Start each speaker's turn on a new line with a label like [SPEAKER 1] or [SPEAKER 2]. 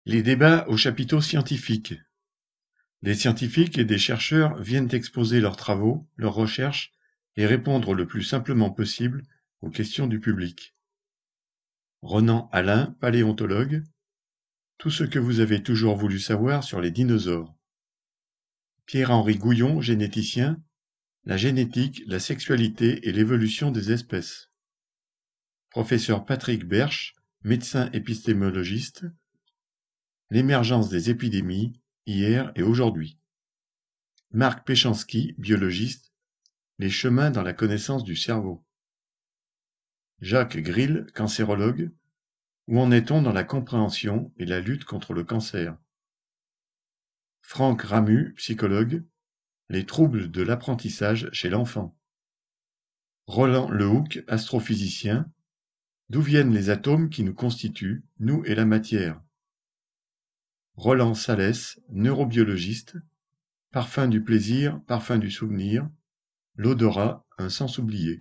[SPEAKER 1] Les débats au chapiteau scientifique. Des scientifiques et des chercheurs viennent exposer leurs travaux, leurs recherches et répondre le plus simplement possible aux questions du public. Ronan Alain, paléontologue. Tout ce que vous avez toujours voulu savoir sur les dinosaures. Pierre-Henri Gouillon, généticien. La génétique, la sexualité et l'évolution des espèces. Professeur Patrick Berche, médecin épistémologiste. L'émergence des épidémies, hier et aujourd'hui. Marc Péchanski, biologiste. Les chemins dans la connaissance du cerveau. Jacques Grill, cancérologue. Où en est-on dans la compréhension et la lutte contre le cancer? Franck Ramu, psychologue. Les troubles de l'apprentissage chez l'enfant. Roland Lehoucq, astrophysicien. D'où viennent les atomes qui nous constituent, nous et la matière? Roland Salès, neurobiologiste. Parfum du plaisir, parfum du souvenir. L'odorat, un sens oublié.